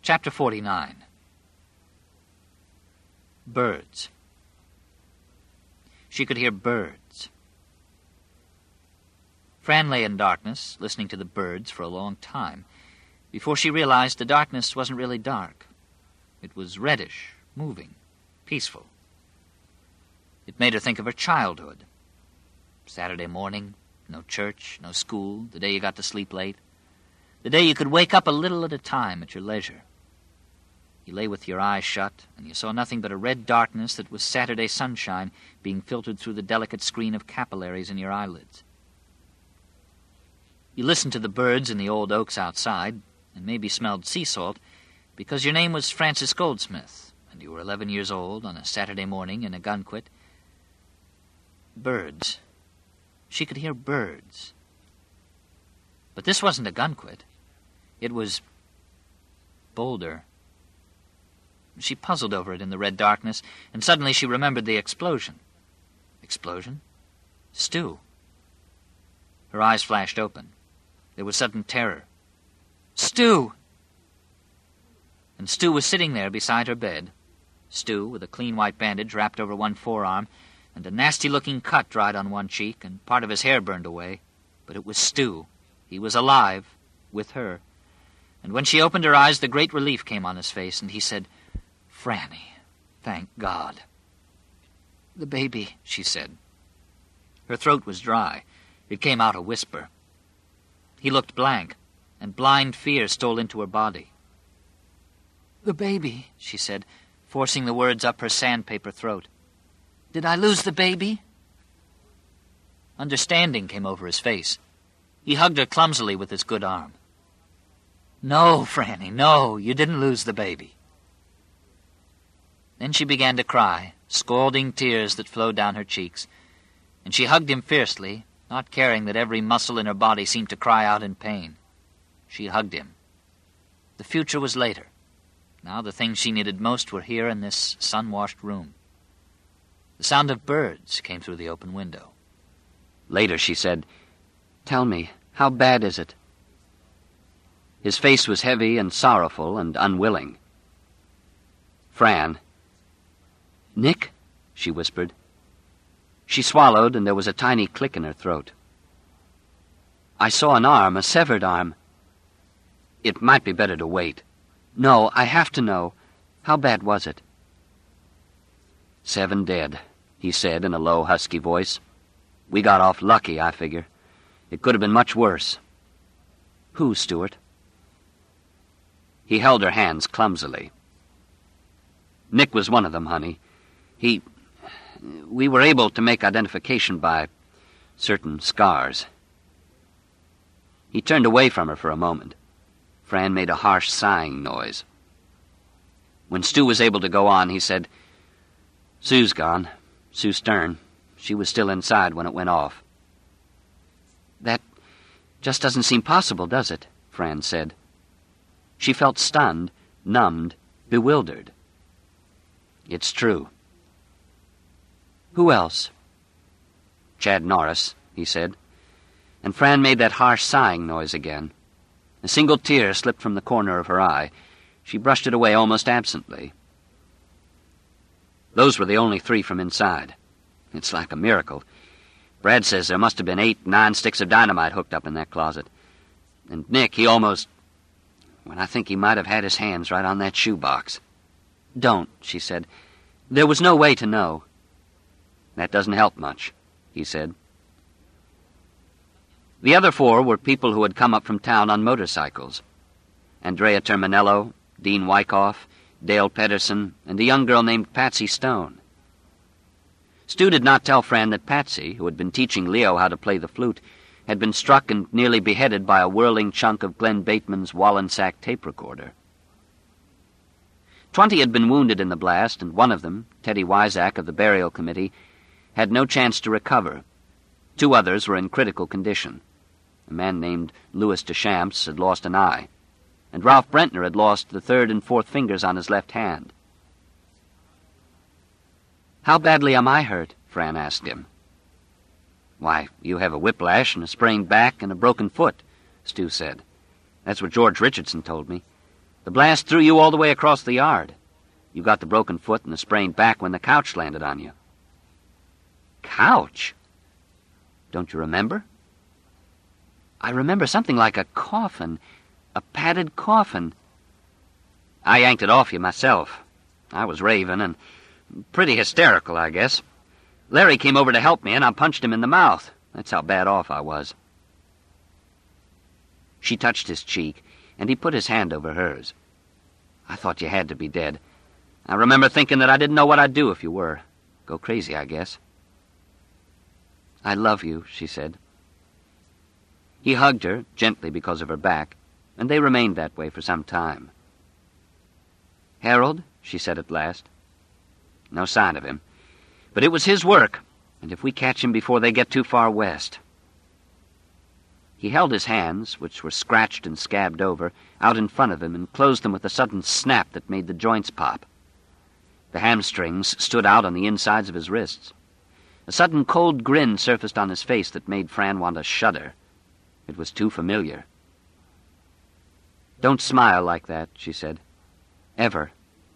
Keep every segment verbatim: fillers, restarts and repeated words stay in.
Chapter forty-nine. Birds. She could hear birds. Fran lay in darkness, listening to the birds for a long time, before she realized the darkness wasn't really dark. It was reddish, moving, peaceful. It made her think of her childhood. Saturday morning, no church, no school, the day you got to sleep late, the day you could wake up a little at a time at your leisure. You lay with your eyes shut, and you saw nothing but a red darkness that was Saturday sunshine being filtered through the delicate screen of capillaries in your eyelids. You listened to the birds in the old oaks outside, and maybe smelled sea salt, because your name was Francis Goldsmith, and you were eleven years old on a Saturday morning in Ogunquit. Birds. She could hear birds. But this wasn't Ogunquit. It was Boulder. She puzzled over it in the red darkness, and suddenly she remembered the explosion. Explosion? Stu. Her eyes flashed open. There was sudden terror. Stu! And Stu was sitting there beside her bed. Stu, with a clean white bandage wrapped over one forearm, and a nasty-looking cut dried on one cheek, and part of his hair burned away. But it was Stu. He was alive, with her. And when she opened her eyes, the great relief came on his face, and he said, "Franny, thank God." "The baby," she said. Her throat was dry. It came out a whisper. He looked blank, and blind fear stole into her body. "The baby," she said, forcing the words up her sandpaper throat. "Did I lose the baby?" Understanding came over his face. He hugged her clumsily with his good arm. "No, Franny, no, you didn't lose the baby." Then she began to cry, scalding tears that flowed down her cheeks, and she hugged him fiercely, not caring that every muscle in her body seemed to cry out in pain. She hugged him. The future was later. Now the things she needed most were here in this sun-washed room. The sound of birds came through the open window. Later she said, "Tell me, how bad is it?" His face was heavy and sorrowful and unwilling. "Fran." "Nick?" she whispered. She swallowed, and there was a tiny click in her throat. "I saw an arm, a severed arm." "It might be better to wait." "No, I have to know. How bad was it?" "Seven dead," he said in a low, husky voice. "We got off lucky, I figure. It could have been much worse." "Who, Stuart?" He held her hands clumsily. "Nick was one of them, honey. He... We were able to make identification by certain scars." He turned away from her for a moment. Fran made a harsh sighing noise. When Stu was able to go on, he said, "Sue's gone. Sue Stern. She was still inside when it went off." "That just doesn't seem possible, does it?" Fran said. She felt stunned, numbed, bewildered. "It's true." "Who else?" "Chad Norris," he said. And Fran made that harsh sighing noise again. A single tear slipped from the corner of her eye. She brushed it away almost absently. "Those were the only three from inside. It's like a miracle. Brad says there must have been eight, nine sticks of dynamite hooked up in that closet. And Nick, he almost... Well, I think he might have had his hands right on that shoebox." "Don't," she said. "There was no way to know." "That doesn't help much," he said. The other four were people who had come up from town on motorcycles. Andrea Terminello, Dean Wyckoff, Dale Pedersen, and a young girl named Patsy Stone. Stu did not tell Fran that Patsy, who had been teaching Leo how to play the flute, had been struck and nearly beheaded by a whirling chunk of Glenn Bateman's Wallensack tape recorder. Twenty had been wounded in the blast, and one of them, Teddy Wyzak of the burial committee, had no chance to recover. Two others were in critical condition. A man named Louis Deschamps had lost an eye, and Ralph Brentner had lost the third and fourth fingers on his left hand. "How badly am I hurt?" Fran asked him. "Why, you have a whiplash and a sprained back and a broken foot," Stu said. "That's what George Richardson told me. The blast threw you all the way across the yard. You got the broken foot and the sprained back when the couch landed on you. Couch? Don't you remember? I remember something like a coffin, a padded coffin. I yanked it off you myself. I was raving and pretty hysterical, I guess. Larry came over to help me, and I punched him in the mouth. That's how bad off I was. She touched his cheek, and he put his hand over hers. I thought you had to be dead. I remember thinking that I didn't know what I'd do if you were. Go crazy, I guess. I love you, she said. He hugged her, gently because of her back, and they remained that way for some time. Harold, she said at last. No sign of him. But it was his work, and if we catch him before they get too far west... He held his hands, which were scratched and scabbed over, out in front of him and closed them with a sudden snap that made the joints pop. The hamstrings stood out on the insides of his wrists. A sudden cold grin surfaced on his face that made Fran want to shudder. It was too familiar. Don't smile like that, she said. Ever.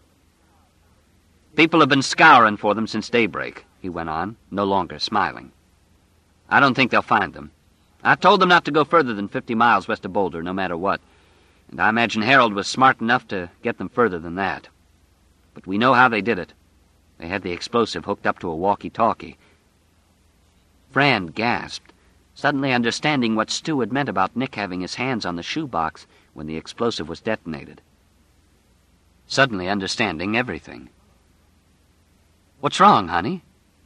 People have been scouring for them since daybreak, he went on, no longer smiling. I don't think they'll find them. I told them not to go further than fifty miles west of Boulder, no matter what, and I imagine Harold was smart enough to get them further than that. But we know how they did it. They had the explosive hooked up to a walkie-talkie. Fran gasped, suddenly understanding what Stu had meant about Nick having his hands on the shoebox when the explosive was detonated. Suddenly understanding everything. What's wrong, honey?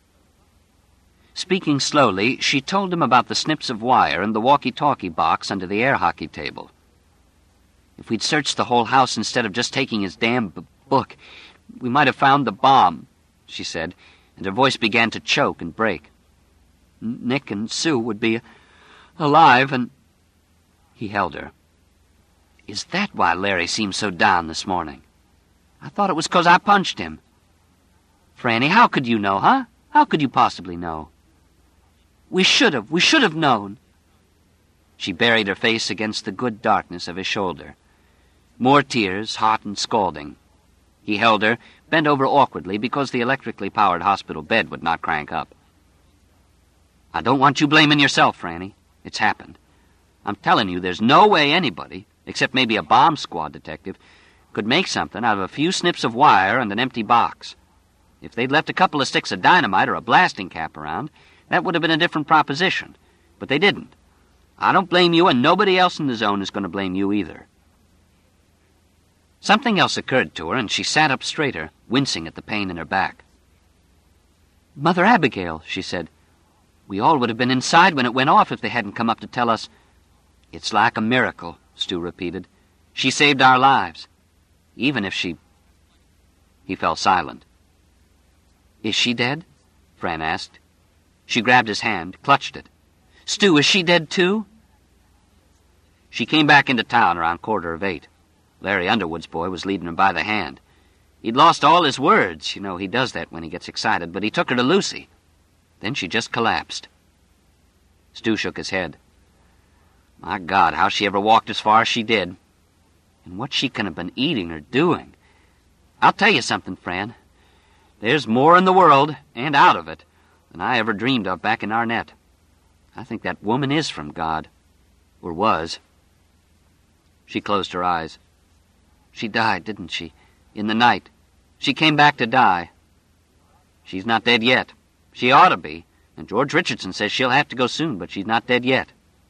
Speaking slowly, she told him about the snips of wire and the walkie-talkie box under the air hockey table. If we'd searched the whole house instead of just taking his damn b- book, we might have found the bomb, she said, and her voice began to choke and break. Nick and Sue would be alive, and... He held her. Is that why Larry seemed so down this morning? I thought it was 'cause I punched him. Franny, how could you know, huh? How could you possibly know? We should have, we should have known. She buried her face against the good darkness of his shoulder. More tears, hot and scalding. He held her, bent over awkwardly because the electrically powered hospital bed would not crank up. I don't want you blaming yourself, Franny. It's happened. I'm telling you, there's no way anybody, except maybe a bomb squad detective, could make something out of a few snips of wire and an empty box. If they'd left a couple of sticks of dynamite or a blasting cap around, that would have been a different proposition. But they didn't. I don't blame you, and nobody else in the zone is going to blame you either. Something else occurred to her, and she sat up straighter, wincing at the pain in her back. Mother Abigail, she said. We all would have been inside when it went off if they hadn't come up to tell us. It's like a miracle, Stu repeated. She saved our lives. Even if she... He fell silent. Is she dead? Fran asked. She grabbed his hand, clutched it. Stu, is she dead too? She came back into town around quarter of eight. Larry Underwood's boy was leading her by the hand. He'd lost all his words. You know, he does that when he gets excited, but he took her to Lucy. Then she just collapsed. Stu shook his head. My God, how she ever walked as far as she did. And what she can have been eating or doing. I'll tell you something, Fran. There's more in the world, and out of it, than I ever dreamed of back in Arnett. I think that woman is from God. Or was. She closed her eyes. She died, didn't she? In the night. She came back to die. She's not dead yet. She ought to be, and George Richardson says she'll have to go soon, but she's not dead yet.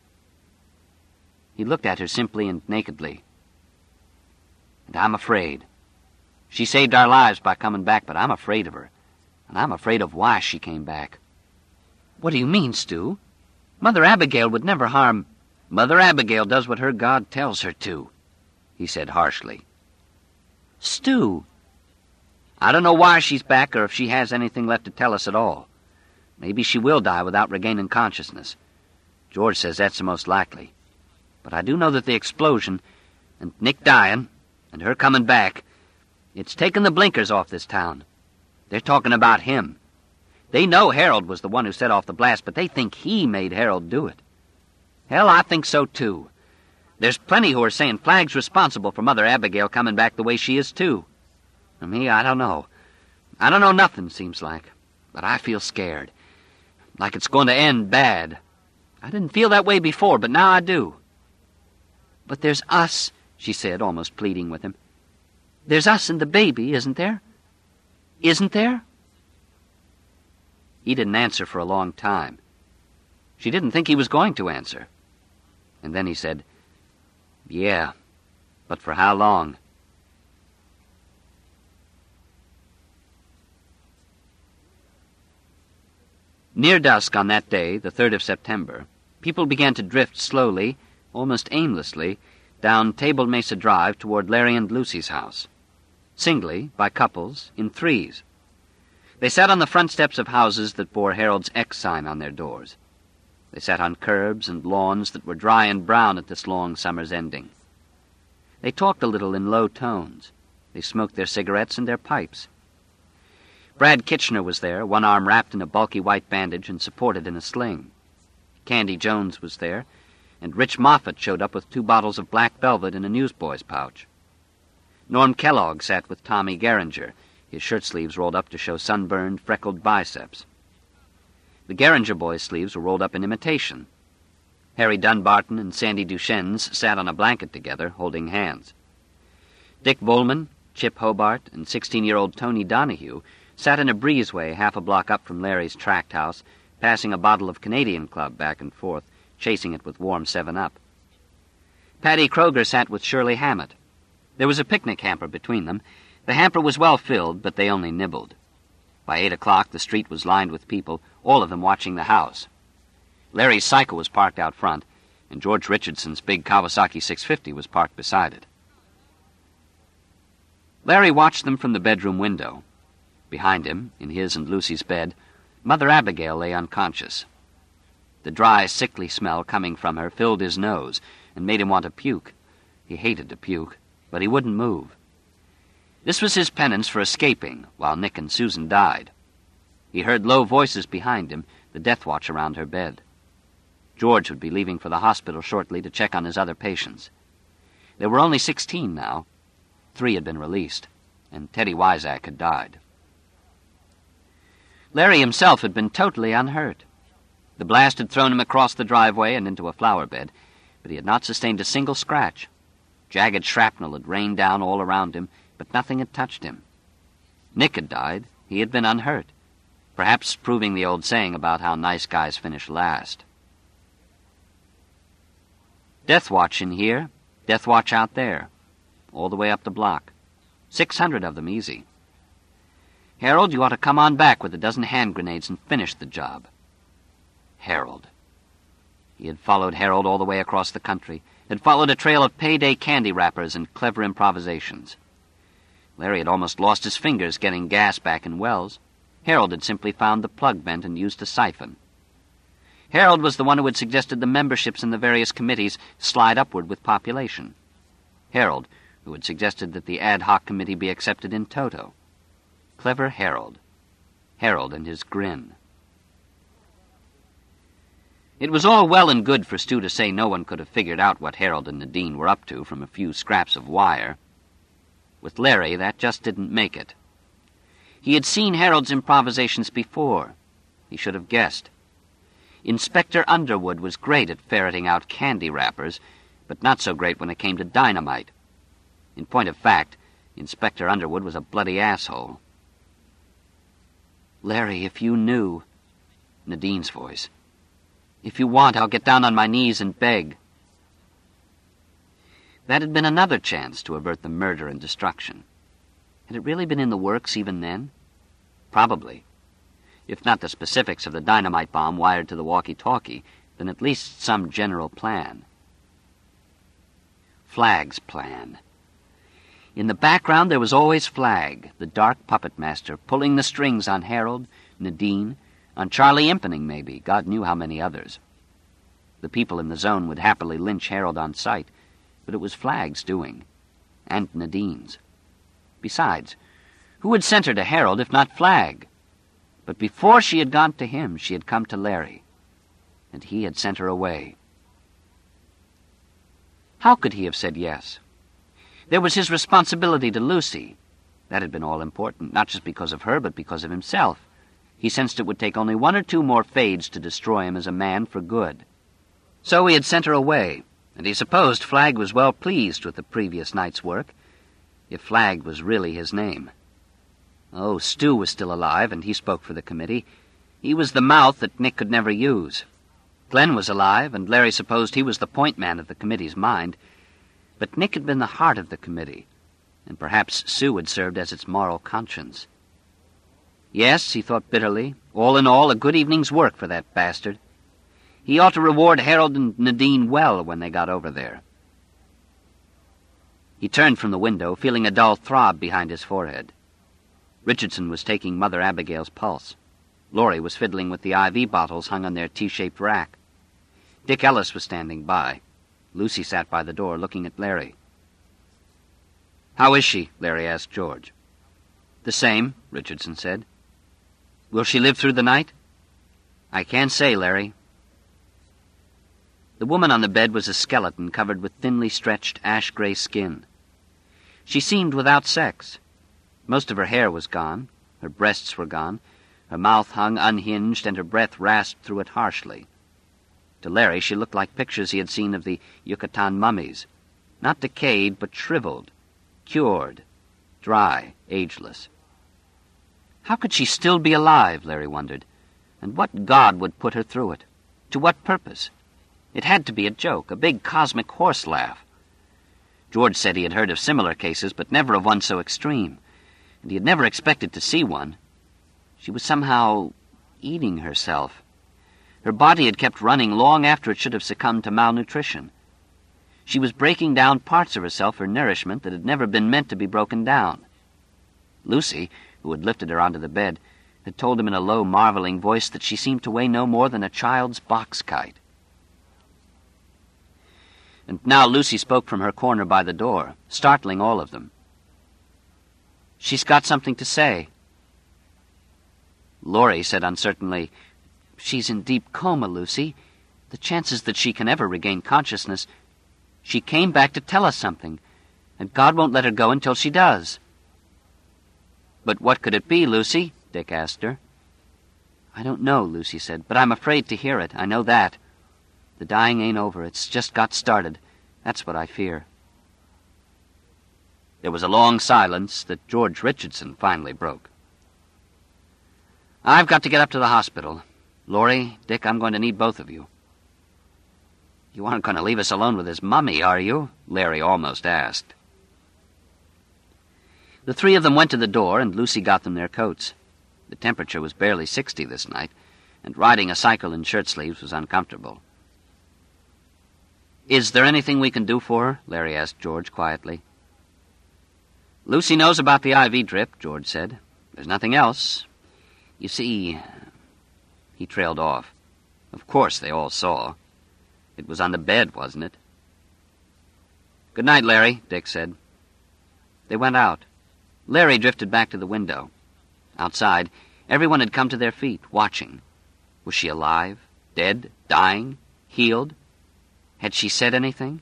He looked at her simply and nakedly. And I'm afraid. She saved our lives by coming back, but I'm afraid of her. And I'm afraid of why she came back. What do you mean, Stu? Mother Abigail would never harm... Mother Abigail does what her God tells her to, he said harshly. Stu! I don't know why she's back or if she has anything left to tell us at all. Maybe she will die without regaining consciousness. George says that's the most likely. But I do know that the explosion, and Nick dying, and her coming back, it's taken the blinkers off this town. They're talking about him. They know Harold was the one who set off the blast, but they think he made Harold do it. Hell, I think so, too. There's plenty who are saying Flagg's responsible for Mother Abigail coming back the way she is, too. For me, I don't know. I don't know nothing, seems like. But I feel scared. Like it's going to end bad. I didn't feel that way before, but now I do. But there's us, she said, almost pleading with him. There's us and the baby, isn't there? Isn't there? He didn't answer for a long time. She didn't think he was going to answer. And then he said, Yeah, but for how long? Near dusk on that day, the third of September, people began to drift slowly, almost aimlessly, down Table Mesa Drive toward Larry and Lucy's house. Singly, by couples, in threes. They sat on the front steps of houses that bore Harold's X sign on their doors. They sat on curbs and lawns that were dry and brown at this long summer's ending. They talked a little in low tones. They smoked their cigarettes and their pipes. Brad Kitchener was there, one arm wrapped in a bulky white bandage and supported in a sling. Candy Jones was there, and Rich Moffat showed up with two bottles of black velvet in a newsboy's pouch. Norm Kellogg sat with Tommy Geringer, his shirt sleeves rolled up to show sunburned, freckled biceps. The Geringer boys' sleeves were rolled up in imitation. Harry Dunbarton and Sandy Duchesne's sat on a blanket together, holding hands. Dick Bowman, Chip Hobart, and sixteen-year-old Tony Donahue sat in a breezeway half a block up from Larry's tract house, passing a bottle of Canadian Club back and forth, chasing it with warm seven up. Patty Kroger sat with Shirley Hammett. There was a picnic hamper between them. The hamper was well filled, but they only nibbled. By eight o'clock, the street was lined with people, all of them watching the house. Larry's cycle was parked out front, and George Richardson's big Kawasaki six fifty was parked beside it. Larry watched them from the bedroom window. Behind him, in his and Lucy's bed, Mother Abigail lay unconscious. The dry, sickly smell coming from her filled his nose and made him want to puke. He hated to puke, but he wouldn't move. This was his penance for escaping while Nick and Susan died. He heard low voices behind him, the death watch around her bed. George would be leaving for the hospital shortly to check on his other patients. There were only sixteen now. Three had been released, and Teddy Wyzak had died. Larry himself had been totally unhurt. The blast had thrown him across the driveway and into a flower bed, but he had not sustained a single scratch. Jagged shrapnel had rained down all around him, but nothing had touched him. Nick had died. He had been unhurt, perhaps proving the old saying about how nice guys finish last. Death watch in here, death watch out there, all the way up the block. Six hundred of them easy. Harold, you ought to come on back with a dozen hand grenades and finish the job. Harold. He had followed Harold all the way across the country, had followed a trail of payday candy wrappers and clever improvisations. Larry had almost lost his fingers getting gas back in Wells. Harold had simply found the plug bent and used a siphon. Harold was the one who had suggested the memberships in the various committees slide upward with population. Harold, who had suggested that the ad hoc committee be accepted in toto. Clever Harold. Harold and his grin. It was all well and good for Stu to say no one could have figured out what Harold and Nadine were up to from a few scraps of wire. With Larry, that just didn't make it. He had seen Harold's improvisations before. He should have guessed. Inspector Underwood was great at ferreting out candy wrappers, but not so great when it came to dynamite. In point of fact, Inspector Underwood was a bloody asshole. Larry, if you knew... Nadine's voice. If you want, I'll get down on my knees and beg. That had been another chance to avert the murder and destruction. Had it really been in the works even then? Probably. If not the specifics of the dynamite bomb wired to the walkie-talkie, then at least some general plan. Flagg's plan. In the background there was always Flagg, the dark puppet master, pulling the strings on Harold, Nadine, on Charlie Impening maybe, God knew how many others. The people in the zone would happily lynch Harold on sight, but it was Flagg's doing, and Nadine's. Besides, who had sent her to Harold if not Flagg? But before she had gone to him, she had come to Larry, and he had sent her away. How could he have said yes? There was his responsibility to Lucy. That had been all important, not just because of her, but because of himself. He sensed it would take only one or two more fades to destroy him as a man for good. So he had sent her away, and he supposed Flagg was well pleased with the previous night's work, if Flagg was really his name. Oh, Stu was still alive, and he spoke for the committee. He was the mouth that Nick could never use. Glenn was alive, and Larry supposed he was the point man of the committee's mind. But Nick had been the heart of the committee, and perhaps Sue had served as its moral conscience. Yes, he thought bitterly, all in all, a good evening's work for that bastard. He ought to reward Harold and Nadine well when they got over there. He turned from the window, feeling a dull throb behind his forehead. Richardson was taking Mother Abigail's pulse. Laurie was fiddling with the I V bottles hung on their T-shaped rack. Dick Ellis was standing by. Lucy sat by the door, looking at Larry. "How is she?" Larry asked George. "The same," Richardson said. "Will she live through the night?" "I can't say, Larry." The woman on the bed was a skeleton covered with thinly stretched ash-gray skin. She seemed without sex. Most of her hair was gone, her breasts were gone, her mouth hung unhinged, and her breath rasped through it harshly. To Larry, she looked like pictures he had seen of the Yucatan mummies, not decayed, but shriveled, cured, dry, ageless. How could she still be alive, Larry wondered, and what god would put her through it? To what purpose? It had to be a joke, a big cosmic horse laugh. George said he had heard of similar cases, but never of one so extreme, and he had never expected to see one. She was somehow eating herself. Her body had kept running long after it should have succumbed to malnutrition. She was breaking down parts of herself for nourishment that had never been meant to be broken down. Lucy, who had lifted her onto the bed, had told him in a low, marveling voice that she seemed to weigh no more than a child's box kite. And now Lucy spoke from her corner by the door, startling all of them. "She's got something to say." Laurie said uncertainly, "She's in deep coma, Lucy. The chances that she can ever regain consciousness... She came back to tell us something, and God won't let her go until she does." "But what could it be, Lucy?" Dick asked her. "I don't know," Lucy said, "but I'm afraid to hear it. I know that. The dying ain't over. It's just got started. That's what I fear." There was a long silence that George Richardson finally broke. "I've got to get up to the hospital. Laurie, Dick, I'm going to need both of you." "You aren't going to leave us alone with his mummy, are you?" Larry almost asked. The three of them went to the door, and Lucy got them their coats. The temperature was barely sixty this night, and riding a cycle in shirt-sleeves was uncomfortable. "Is there anything we can do for her?" Larry asked George quietly. "Lucy knows about the I V drip," George said. "There's nothing else. You see..." He trailed off. Of course they all saw. It was on the bed, wasn't it? "Good night, Larry," Dick said. They went out. Larry drifted back to the window. Outside, everyone had come to their feet, watching. Was she alive? Dead? Dying? Healed? Had she said anything?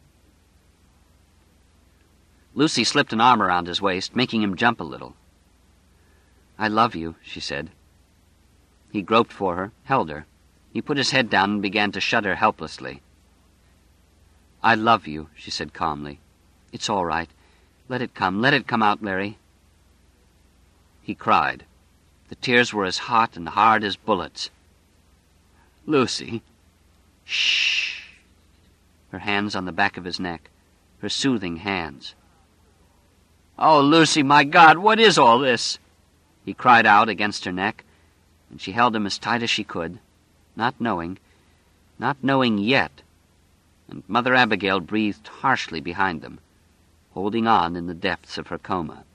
Lucy slipped an arm around his waist, making him jump a little. "I love you," she said. He groped for her, held her. He put his head down and began to shudder helplessly. "I love you," she said calmly. "It's all right. Let it come. Let it come out, Larry." He cried. The tears were as hot and hard as bullets. "Lucy." "Shh." Her hands on the back of his neck, her soothing hands. "Oh, Lucy, my God, what is all this?" He cried out against her neck, and she held him as tight as she could, not knowing, not knowing yet, and Mother Abigail breathed harshly behind them, holding on in the depths of her coma.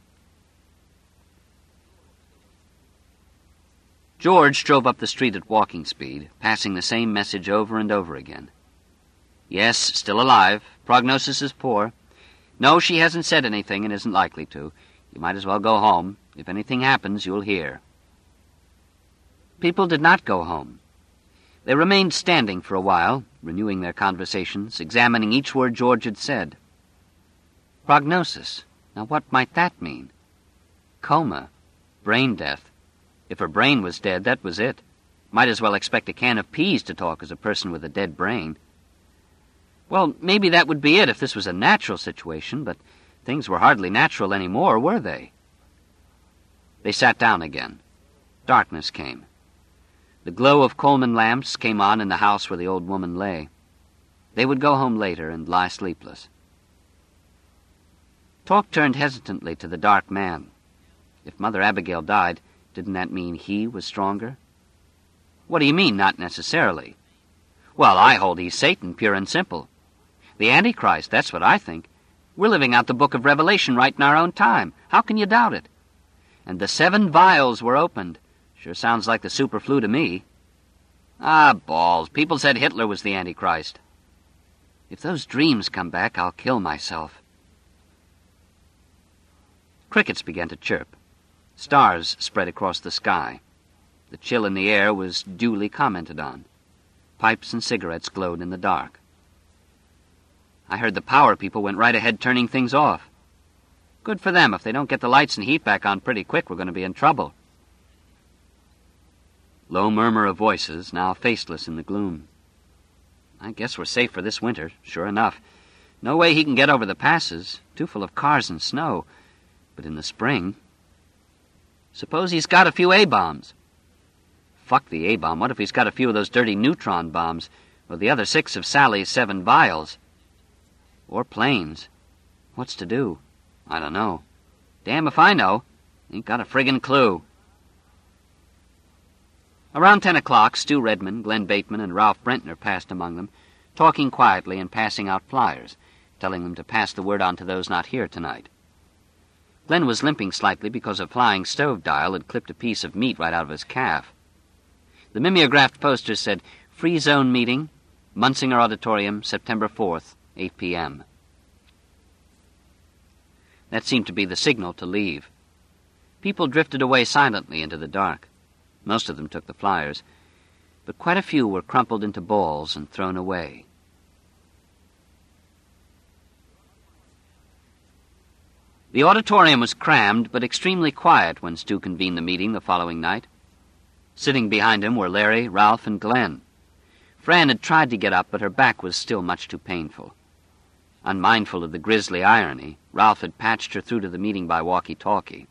George drove up the street at walking speed, passing the same message over and over again. "Yes, still alive. Prognosis is poor. No, she hasn't said anything and isn't likely to. You might as well go home. If anything happens, you'll hear." People did not go home. They remained standing for a while, renewing their conversations, examining each word George had said. Prognosis. Now what might that mean? Coma. Brain death. If her brain was dead, that was it. Might as well expect a can of peas to talk as a person with a dead brain. Well, maybe that would be it if this was a natural situation, but things were hardly natural anymore, were they? They sat down again. Darkness came. The glow of Coleman lamps came on in the house where the old woman lay. They would go home later and lie sleepless. Talk turned hesitantly to the dark man. If Mother Abigail died, didn't that mean he was stronger? What do you mean, not necessarily? Well, I hold he's Satan, pure and simple. The Antichrist, that's what I think. We're living out the book of Revelation right in our own time. How can you doubt it? And the seven vials were opened. Sure sounds like the superflu to me. Ah, balls. People said Hitler was the Antichrist. If those dreams come back, I'll kill myself. Crickets began to chirp. Stars spread across the sky. The chill in the air was duly commented on. Pipes and cigarettes glowed in the dark. I heard the power people went right ahead turning things off. Good for them. If they don't get the lights and heat back on pretty quick, we're going to be in trouble. Low murmur of voices, now faceless in the gloom. I guess we're safe for this winter, sure enough. No way he can get over the passes, too full of cars and snow. But in the spring... Suppose he's got a few A-bombs. Fuck the A-bomb. What if he's got a few of those dirty neutron bombs, or the other six of Sally's seven vials? Or planes. What's to do? I don't know. Damn if I know. Ain't got a friggin' clue. Around ten o'clock, Stu Redmond, Glenn Bateman, and Ralph Brentner passed among them, talking quietly and passing out flyers, telling them to pass the word on to those not here tonight. Glenn was limping slightly because a flying stove dial had clipped a piece of meat right out of his calf. The mimeographed poster said, Free Zone Meeting, Munsinger Auditorium, September fourth, eight p.m. That seemed to be the signal to leave. People drifted away silently into the dark. Most of them took the flyers, but quite a few were crumpled into balls and thrown away. The auditorium was crammed, but extremely quiet when Stu convened the meeting the following night. Sitting behind him were Larry, Ralph, and Glenn. Fran had tried to get up, but her back was still much too painful. Unmindful of the grisly irony, Ralph had patched her through to the meeting by walkie-talkie.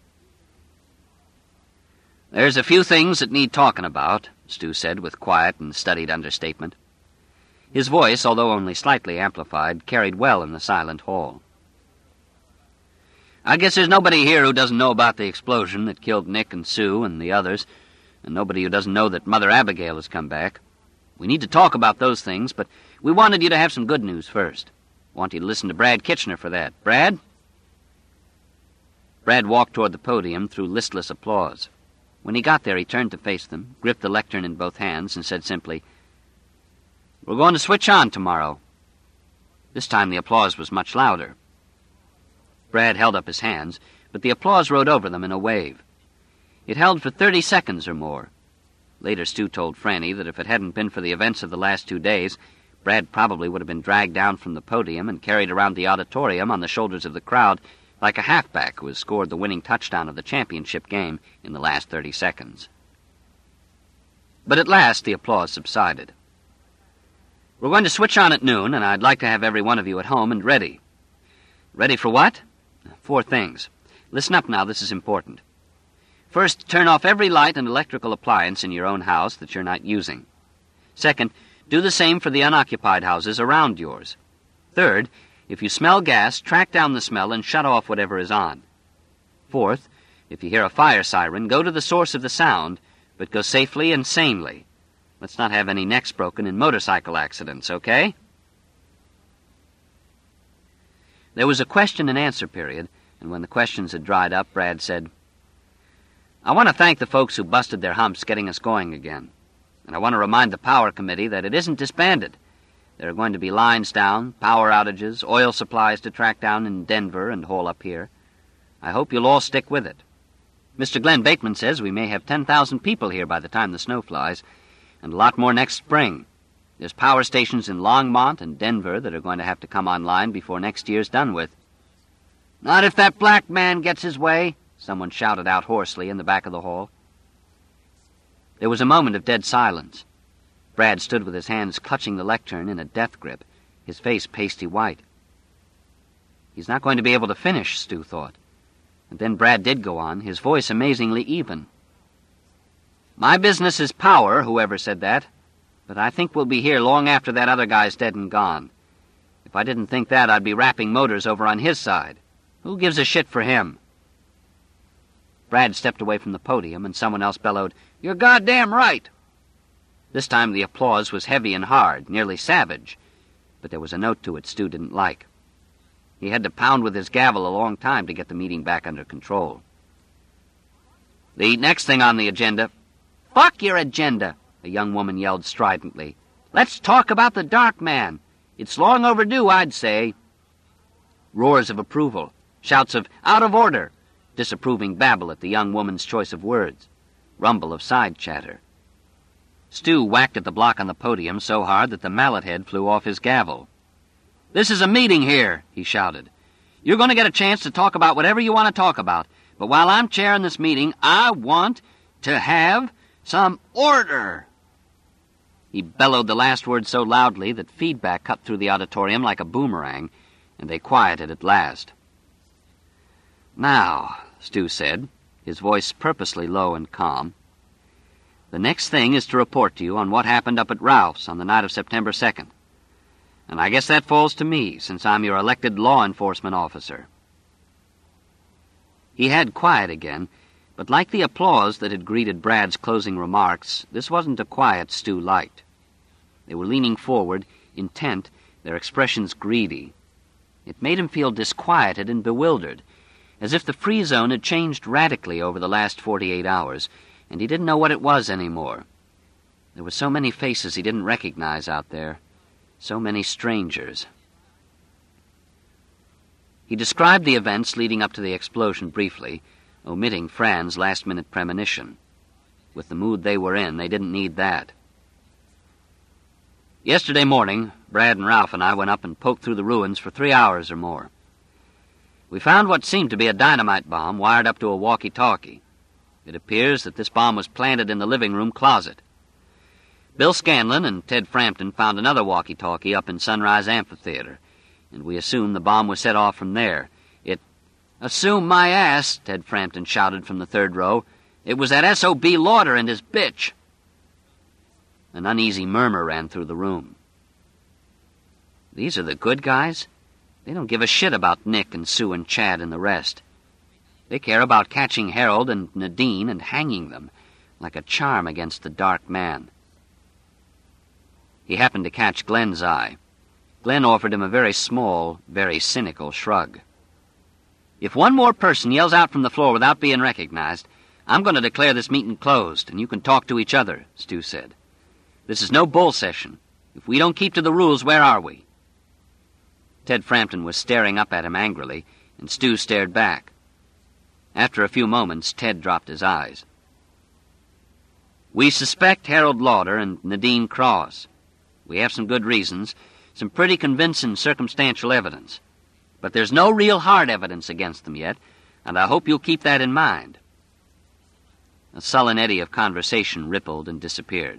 There's a few things that need talking about, Stu said with quiet and studied understatement. His voice, although only slightly amplified, carried well in the silent hall. I guess there's nobody here who doesn't know about the explosion that killed Nick and Sue and the others, and nobody who doesn't know that Mother Abigail has come back. We need to talk about those things, but we wanted you to have some good news first. Want you to listen to Brad Kitchener for that. Brad? Brad walked toward the podium through listless applause. When he got there, he turned to face them, gripped the lectern in both hands, and said simply, We're going to switch on tomorrow. This time the applause was much louder. Brad held up his hands, but the applause rode over them in a wave. It held for thirty seconds or more. Later, Stu told Franny that if it hadn't been for the events of the last two days, Brad probably would have been dragged down from the podium and carried around the auditorium on the shoulders of the crowd like a halfback who has scored the winning touchdown of the championship game in the last thirty seconds. But at last, the applause subsided. We're going to switch on at noon, and I'd like to have every one of you at home and ready. Ready for what? Four things. Listen up now, this is important. First, turn off every light and electrical appliance in your own house that you're not using. Second, do the same for the unoccupied houses around yours. Third, if you smell gas, track down the smell and shut off whatever is on. Fourth, if you hear a fire siren, go to the source of the sound, but go safely and sanely. Let's not have any necks broken in motorcycle accidents, okay? There was a question and answer period, and when the questions had dried up, Brad said, I want to thank the folks who busted their humps getting us going again. And I want to remind the Power Committee that it isn't disbanded. There are going to be lines down, power outages, oil supplies to track down in Denver and haul up here. I hope you'll all stick with it. Mister Glenn Bateman says we may have ten thousand people here by the time the snow flies, and a lot more next spring. There's power stations in Longmont and Denver that are going to have to come online before next year's done with. Not if that black man gets his way, someone shouted out hoarsely in the back of the hall. There was a moment of dead silence. Brad stood with his hands clutching the lectern in a death grip, his face pasty white. He's not going to be able to finish, Stu thought. And then Brad did go on, his voice amazingly even. My business is power, whoever said that, but I think we'll be here long after that other guy's dead and gone. If I didn't think that, I'd be wrapping motors over on his side. Who gives a shit for him? Brad stepped away from the podium, and someone else bellowed, You're goddamn right! This time the applause was heavy and hard, nearly savage, but there was a note to it Stu didn't like. He had to pound with his gavel a long time to get the meeting back under control. The next thing on the agenda... Fuck your agenda, a young woman yelled stridently. Let's talk about the Dark Man. It's long overdue, I'd say. Roars of approval, shouts of out of order, disapproving babble at the young woman's choice of words, rumble of side chatter. Stu whacked at the block on the podium so hard that the mallet head flew off his gavel. This is a meeting here, he shouted. You're going to get a chance to talk about whatever you want to talk about, but while I'm chairing this meeting, I want to have some order. He bellowed the last word so loudly that feedback cut through the auditorium like a boomerang, and they quieted at last. Now, Stu said, his voice purposely low and calm, the next thing is to report to you on what happened up at Ralph's on the night of September second. And I guess that falls to me, since I'm your elected law enforcement officer. He had quiet again, but like the applause that had greeted Brad's closing remarks, this wasn't a quiet Stu liked. They were leaning forward, intent, their expressions greedy. It made him feel disquieted and bewildered, as if the free zone had changed radically over the last forty-eight hours, and he didn't know what it was anymore. There were so many faces he didn't recognize out there, so many strangers. He described the events leading up to the explosion briefly, omitting Fran's last-minute premonition. With the mood they were in, they didn't need that. Yesterday morning, Brad and Ralph and I went up and poked through the ruins for three hours or more. We found what seemed to be a dynamite bomb wired up to a walkie-talkie. It appears that this bomb was planted in the living room closet. Bill Scanlon and Ted Frampton found another walkie-talkie up in Sunrise Amphitheater, and we assume the bomb was set off from there. It... Assume my ass, Ted Frampton shouted from the third row. It was that S O B Lauder and his bitch. An uneasy murmur ran through the room. These are the good guys? They don't give a shit about Nick and Sue and Chad and the rest. They care about catching Harold and Nadine and hanging them, like a charm against the Dark Man. He happened to catch Glenn's eye. Glenn offered him a very small, very cynical shrug. If one more person yells out from the floor without being recognized, I'm going to declare this meeting closed, and you can talk to each other, Stu said. This is no bull session. If we don't keep to the rules, where are we? Ted Frampton was staring up at him angrily, and Stu stared back. After a few moments, Ted dropped his eyes. We suspect Harold Lauder and Nadine Cross. We have some good reasons, some pretty convincing circumstantial evidence. But there's no real hard evidence against them yet, and I hope you'll keep that in mind. A sullen eddy of conversation rippled and disappeared.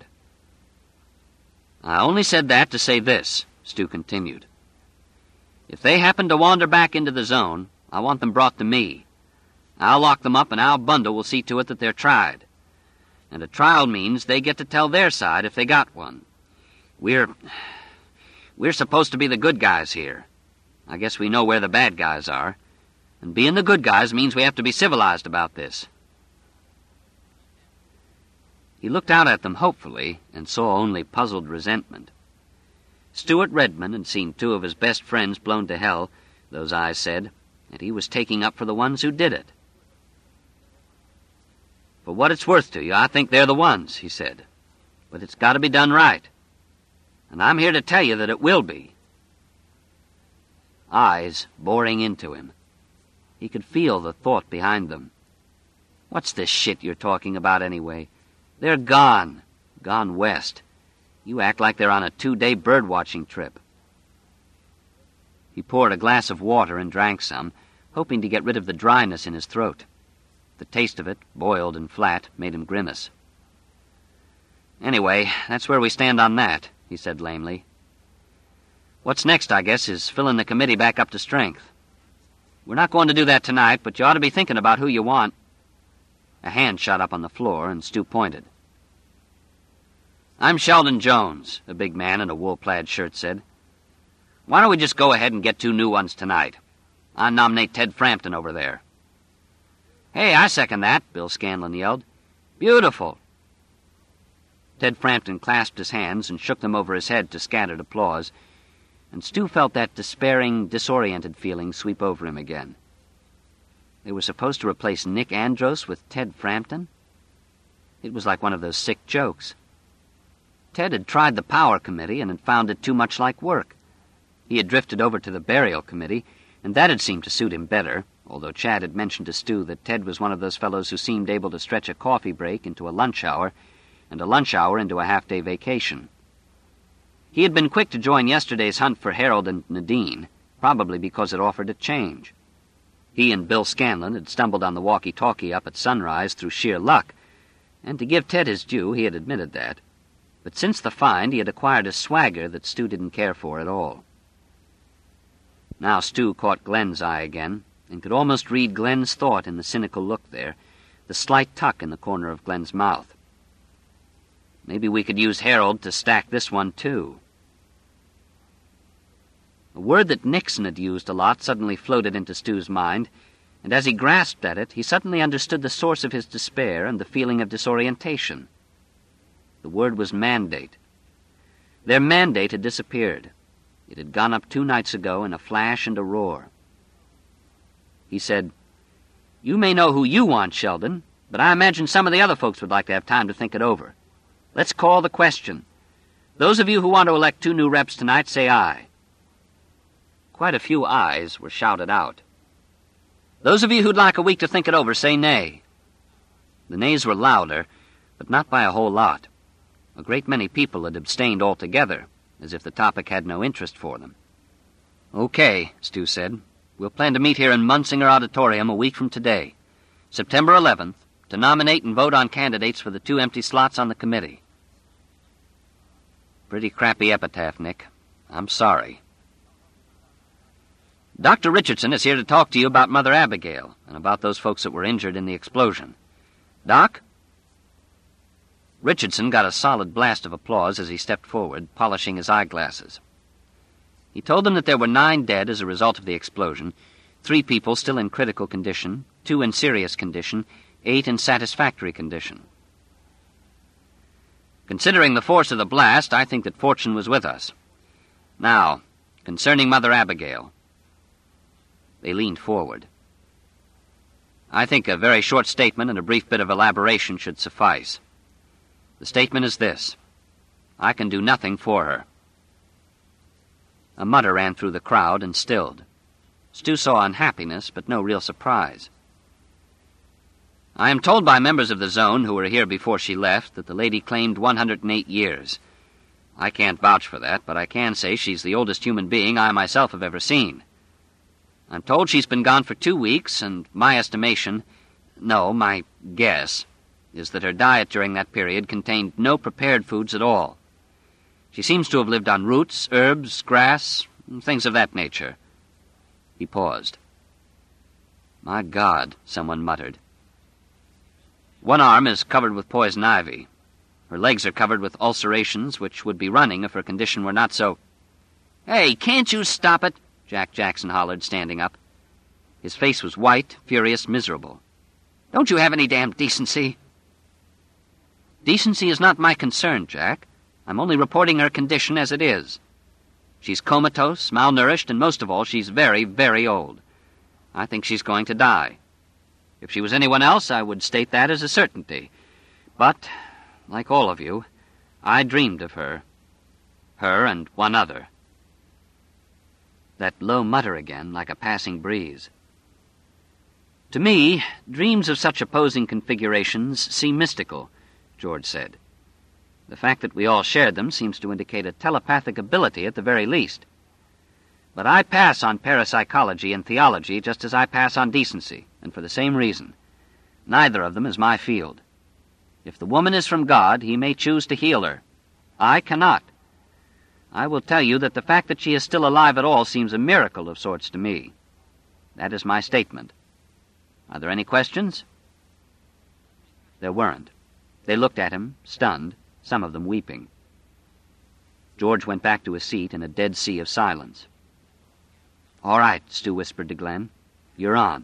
I only said that to say this, Stu continued. If they happen to wander back into the zone, I want them brought to me. I'll lock them up, and Al Bundle will see to it that they're tried. And a trial means they get to tell their side if they got one. We're... we're supposed to be the good guys here. I guess we know where the bad guys are. And being the good guys means we have to be civilized about this. He looked out at them hopefully and saw only puzzled resentment. Stuart Redmond had seen two of his best friends blown to hell, those eyes said, and he was taking up for the ones who did it. For what it's worth to you, I think they're the ones, he said. But it's got to be done right. And I'm here to tell you that it will be. Eyes boring into him. He could feel the thought behind them. What's this shit you're talking about anyway? They're gone. Gone west. You act like they're on a two-day bird-watching trip. He poured a glass of water and drank some, hoping to get rid of the dryness in his throat. The taste of it, boiled and flat, made him grimace. Anyway, that's where we stand on that, he said lamely. What's next, I guess, is filling the committee back up to strength. We're not going to do that tonight, but you ought to be thinking about who you want. A hand shot up on the floor, and Stu pointed. I'm Sheldon Jones, a big man in a wool-plaid shirt said. Why don't we just go ahead and get two new ones tonight? I nominate Ted Frampton over there. Hey, I second that, Bill Scanlon yelled. Beautiful. Ted Frampton clasped his hands and shook them over his head to scattered applause, and Stu felt that despairing, disoriented feeling sweep over him again. They were supposed to replace Nick Andros with Ted Frampton? It was like one of those sick jokes. Ted had tried the Power Committee and had found it too much like work. He had drifted over to the Burial Committee, and that had seemed to suit him better, although Chad had mentioned to Stu that Ted was one of those fellows who seemed able to stretch a coffee break into a lunch hour and a lunch hour into a half-day vacation. He had been quick to join yesterday's hunt for Harold and Nadine, probably because it offered a change. He and Bill Scanlon had stumbled on the walkie-talkie up at sunrise through sheer luck, and to give Ted his due, he had admitted that. But since the find, he had acquired a swagger that Stu didn't care for at all. Now Stu caught Glenn's eye again, and could almost read Glenn's thought in the cynical look there, the slight tuck in the corner of Glenn's mouth. Maybe we could use Harold to stack this one, too. A word that Nixon had used a lot suddenly floated into Stu's mind, and as he grasped at it, he suddenly understood the source of his despair and the feeling of disorientation. The word was mandate. Their mandate had disappeared. It had gone up two nights ago in a flash and a roar. He said, You may know who you want, Sheldon, but I imagine some of the other folks would like to have time to think it over. Let's call the question. Those of you who want to elect two new reps tonight, say aye. Quite a few ayes were shouted out. Those of you who'd like a week to think it over, say nay. The nays were louder, but not by a whole lot. A great many people had abstained altogether, as if the topic had no interest for them. Okay, Stu said. We'll plan to meet here in Munsinger Auditorium a week from today, September eleventh, to nominate and vote on candidates for the two empty slots on the committee. Pretty crappy epitaph, Nick. I'm sorry. Doctor Richardson is here to talk to you about Mother Abigail and about those folks that were injured in the explosion. Doc? Richardson got a solid blast of applause as he stepped forward, polishing his eyeglasses. He told them that there were nine dead as a result of the explosion, three people still in critical condition, two in serious condition, eight in satisfactory condition. Considering the force of the blast, I think that fortune was with us. Now, concerning Mother Abigail. They leaned forward. I think a very short statement and a brief bit of elaboration should suffice. The statement is this. I can do nothing for her. A mutter ran through the crowd and stilled. Stu saw unhappiness, but no real surprise. I am told by members of the zone who were here before she left that the lady claimed one hundred eight years. I can't vouch for that, but I can say she's the oldest human being I myself have ever seen. I'm told she's been gone for two weeks, and my estimation, no, my guess, is that her diet during that period contained no prepared foods at all. She seems to have lived on roots, herbs, grass, things of that nature. He paused. My God, someone muttered. One arm is covered with poison ivy. Her legs are covered with ulcerations, which would be running if her condition were not so... Hey, can't you stop it? Jack Jackson hollered, standing up. His face was white, furious, miserable. Don't you have any damn decency? Decency is not my concern, Jack. I'm only reporting her condition as it is. She's comatose, malnourished, and most of all, she's very, very old. I think she's going to die. If she was anyone else, I would state that as a certainty. But, like all of you, I dreamed of her. Her and one other. That low mutter again, like a passing breeze. To me, dreams of such opposing configurations seem mystical, George said. The fact that we all shared them seems to indicate a telepathic ability at the very least. But I pass on parapsychology and theology just as I pass on decency, and for the same reason. Neither of them is my field. If the woman is from God, he may choose to heal her. I cannot. I will tell you that the fact that she is still alive at all seems a miracle of sorts to me. That is my statement. Are there any questions? There weren't. They looked at him, stunned, some of them weeping. George went back to his seat in a dead sea of silence. "All right," Stu whispered to Glenn. "You're on."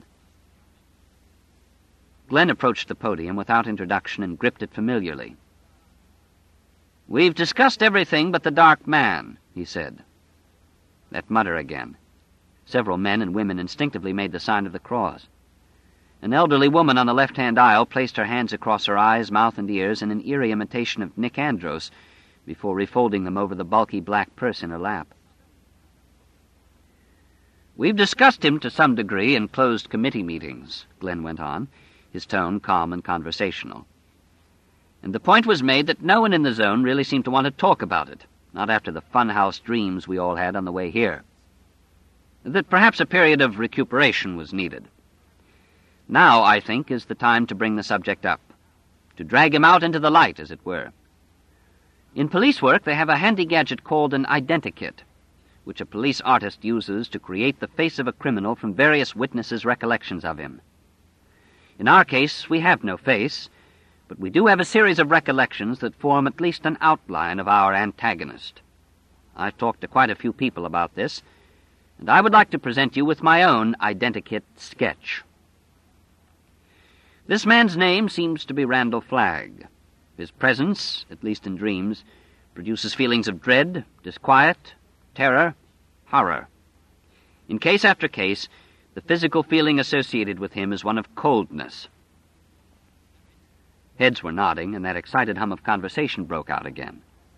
Glenn approached the podium without introduction and gripped it familiarly. "We've discussed everything but the dark man," he said. That mutter again. Several men and women instinctively made the sign of the cross. An elderly woman on the left-hand aisle placed her hands across her eyes, mouth, and ears in an eerie imitation of Nick Andros before refolding them over the bulky black purse in her lap. "We've discussed him to some degree in closed committee meetings," Glenn went on, his tone calm and conversational. "And the point was made that no one in the zone really seemed to want to talk about it, not after the funhouse dreams we all had on the way here. That perhaps a period of recuperation was needed. Now, I think, is the time to bring the subject up, to drag him out into the light, as it were. In police work, they have a handy gadget called an identikit, which a police artist uses to create the face of a criminal from various witnesses' recollections of him. In our case, we have no face, but we do have a series of recollections that form at least an outline of our antagonist. I've talked to quite a few people about this, and I would like to present you with my own identikit sketch. This man's name seems to be Randall Flagg. His presence, at least in dreams, produces feelings of dread, disquiet, terror, horror. In case after case, the physical feeling associated with him is one of coldness." Heads were nodding, and that excited hum of conversation broke out again.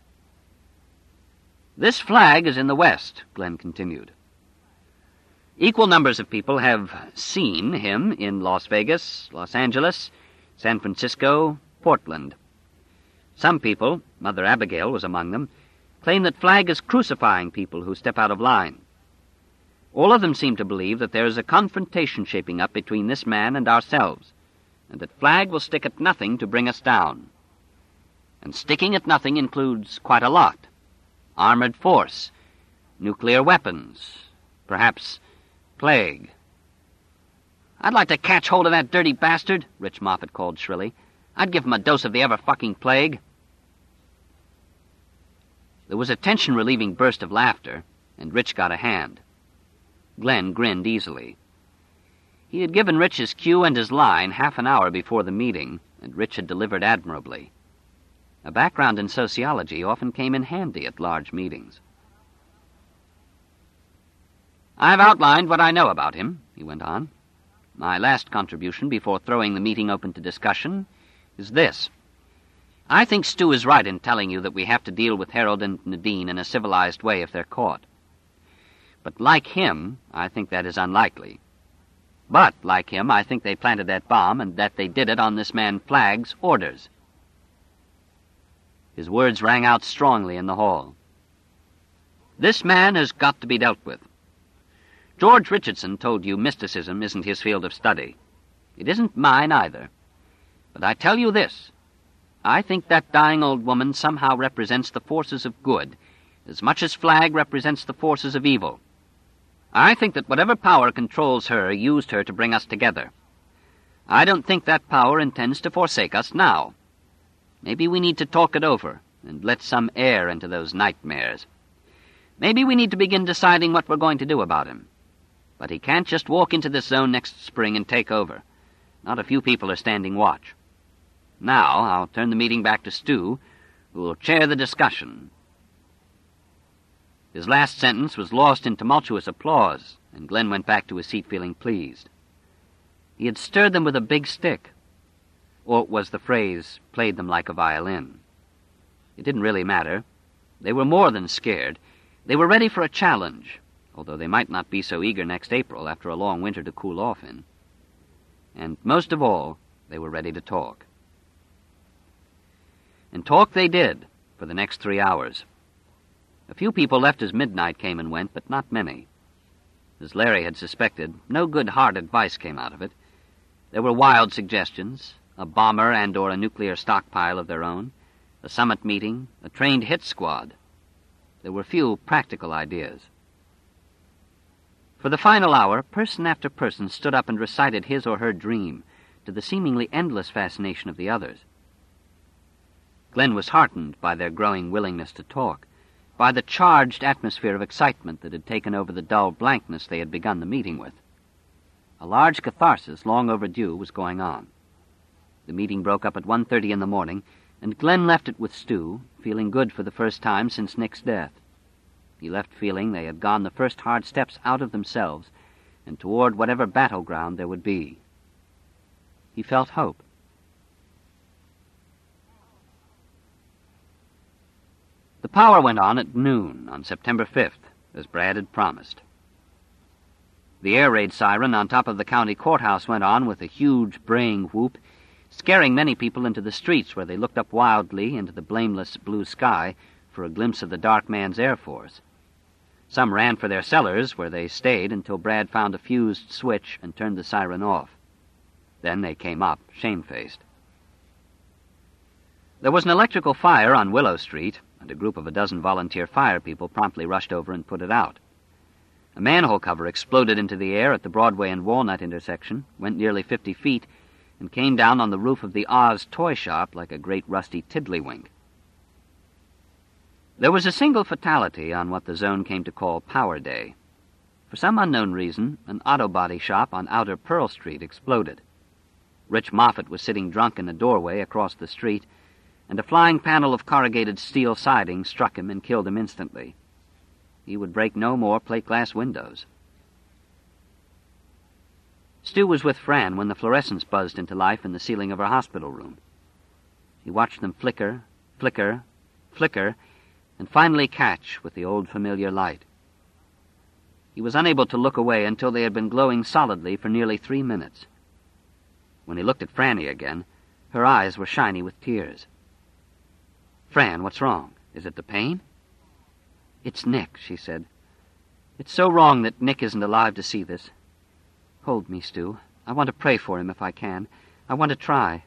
"This Flagg is in the West," Glenn continued. "Equal numbers of people have seen him in Las Vegas, Los Angeles, San Francisco, Portland. Some people, Mother Abigail was among them, claim that Flagg is crucifying people who step out of line. All of them seem to believe that there is a confrontation shaping up between this man and ourselves, and that Flagg will stick at nothing to bring us down. And sticking at nothing includes quite a lot. Armored force, nuclear weapons, perhaps plague." "I'd like to catch hold of that dirty bastard," Rich Moffat called shrilly. "I'd give him a dose of the ever-fucking plague." There was a tension-relieving burst of laughter, and Rich got a hand. Glenn grinned easily. He had given Rich his cue and his line half an hour before the meeting, and Rich had delivered admirably. A background in sociology often came in handy at large meetings. "I've outlined what I know about him," he went on. "My last contribution before throwing the meeting open to discussion is this. I think Stu is right in telling you that we have to deal with Harold and Nadine in a civilized way if they're caught. But like him, I think that is unlikely. But, like him, I think they planted that bomb and that they did it on this man Flagg's orders." His words rang out strongly in the hall. "This man has got to be dealt with. George Richardson told you mysticism isn't his field of study. It isn't mine either. But I tell you this. I think that dying old woman somehow represents the forces of good, as much as Flagg represents the forces of evil. I think that whatever power controls her used her to bring us together. I don't think that power intends to forsake us now. Maybe we need to talk it over and let some air into those nightmares. Maybe we need to begin deciding what we're going to do about him. But he can't just walk into this zone next spring and take over. Not a few people are standing watch. Now I'll turn the meeting back to Stu, who will chair the discussion." His last sentence was lost in tumultuous applause, and Glenn went back to his seat feeling pleased. He had stirred them with a big stick. Or was the phrase, played them like a violin? It didn't really matter. They were more than scared. They were ready for a challenge, although they might not be so eager next April after a long winter to cool off in. And most of all, they were ready to talk. And talk they did, for the next three hours. A few people left as midnight came and went, but not many. As Larry had suspected, no good hard advice came out of it. There were wild suggestions, a bomber and or a nuclear stockpile of their own, a summit meeting, a trained hit squad. There were few practical ideas. For the final hour, person after person stood up and recited his or her dream, to the seemingly endless fascination of the others. Glenn was heartened by their growing willingness to talk, by the charged atmosphere of excitement that had taken over the dull blankness they had begun the meeting with. A large catharsis, long overdue, was going on. The meeting broke up at one thirty in the morning, and Glenn left it with Stu, feeling good for the first time since Nick's death. He left feeling they had gone the first hard steps out of themselves and toward whatever battleground there would be. He felt hope. The power went on at noon on September fifth, as Brad had promised. The air raid siren on top of the county courthouse went on with a huge braying whoop, scaring many people into the streets where they looked up wildly into the blameless blue sky for a glimpse of the dark man's Air Force. Some ran for their cellars, where they stayed until Brad found a fused switch and turned the siren off. Then they came up, shamefaced. There was an electrical fire on Willow Street, and a group of a dozen volunteer fire people promptly rushed over and put it out. A manhole cover exploded into the air at the Broadway and Walnut intersection, went nearly fifty feet, and came down on the roof of the Oz toy shop like a great rusty tiddlywink. There was a single fatality on what the zone came to call Power Day. For some unknown reason, an auto body shop on Outer Pearl Street exploded. Rich Moffat was sitting drunk in a doorway across the street, and a flying panel of corrugated steel siding struck him and killed him instantly. He would break no more plate-glass windows. Stu was with Fran when the fluorescents buzzed into life in the ceiling of her hospital room. He watched them flicker, flicker, flicker, and finally catch with the old familiar light. He was unable to look away until they had been glowing solidly for nearly three minutes. When he looked at Franny again, her eyes were shiny with tears. "Fran, what's wrong? Is it the pain?" "It's Nick," she said. "It's so wrong that Nick isn't alive to see this. Hold me, Stu. I want to pray for him if I can. I want to try."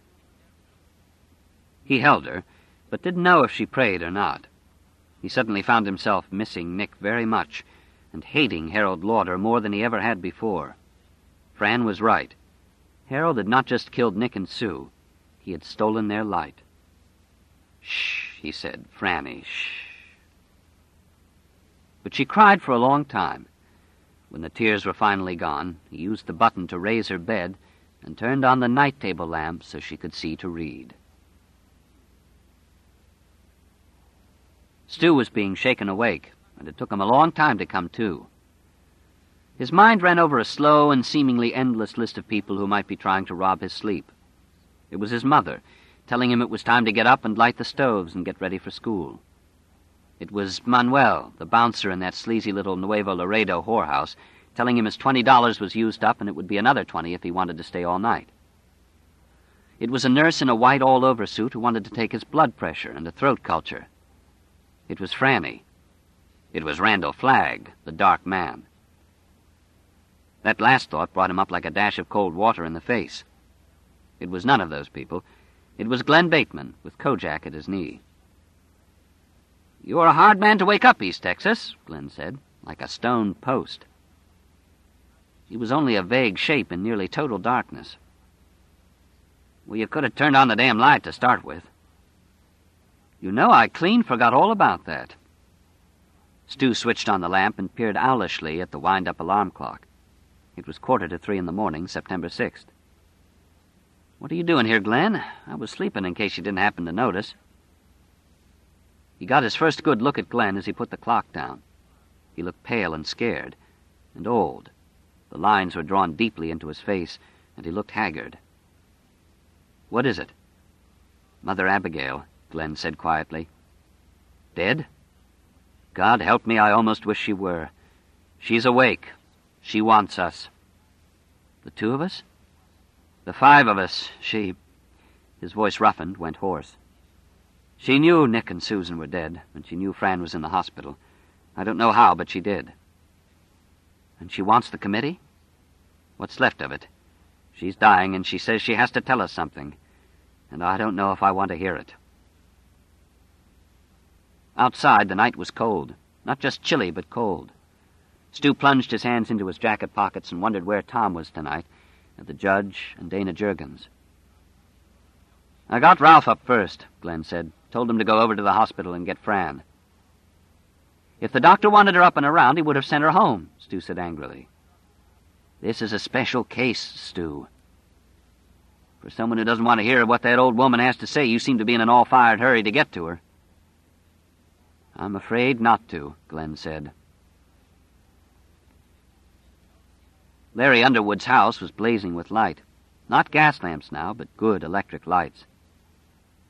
He held her, but didn't know if she prayed or not. He suddenly found himself missing Nick very much and hating Harold Lauder more than he ever had before. Fran was right. Harold had not just killed Nick and Sue. He had stolen their light. "Shh," he said. "Franny, shh." But she cried for a long time. When the tears were finally gone, he used the button to raise her bed and turned on the night table lamp so she could see to read. Stu was being shaken awake, and it took him a long time to come to. His mind ran over a slow and seemingly endless list of people who might be trying to rob his sleep. It was his mother, telling him it was time to get up and light the stoves and get ready for school. It was Manuel, the bouncer in that sleazy little Nuevo Laredo whorehouse, telling him his twenty dollars was used up and it would be another twenty if he wanted to stay all night. It was a nurse in a white all-over suit who wanted to take his blood pressure and a throat culture. It was Franny. It was Randall Flagg, the dark man. That last thought brought him up like a dash of cold water in the face. It was none of those people. It was Glenn Bateman, with Kojak at his knee. "You're a hard man to wake up, East Texas," Glenn said, like a stone post. He was only a vague shape in nearly total darkness. "Well, you could have turned on the damn light to start with." "You know, I clean forgot all about that." Stu switched on the lamp and peered owlishly at the wind-up alarm clock. It was quarter to three in the morning, September sixth. "What are you doing here, Glenn? I was sleeping in case you didn't happen to notice." He got his first good look at Glenn as he put the clock down. He looked pale and scared, and old. The lines were drawn deeply into his face, and he looked haggard. "What is it?" "Mother Abigail," Glenn said quietly. "Dead? God help me, I almost wish she were. She's awake. She wants us." "The two of us?" "The five of us. She..." His voice roughened, went hoarse. She knew Nick and Susan were dead, and she knew Fran was in the hospital. I don't know how, but she did. And she wants the committee? What's left of it? She's dying, and she says she has to tell us something. And I don't know if I want to hear it. Outside, the night was cold. Not just chilly, but cold. Stu plunged his hands into his jacket pockets and wondered where Tom was tonight, and the judge and Dana Juergens. I got Ralph up first, Glenn said. Told him to go over to the hospital and get Fran. If the doctor wanted her up and around, he would have sent her home, Stu said angrily. This is a special case, Stu. For someone who doesn't want to hear what that old woman has to say, you seem to be in an all-fired hurry to get to her. I'm afraid not to, Glenn said. Larry Underwood's house was blazing with light. Not gas lamps now, but good electric lights.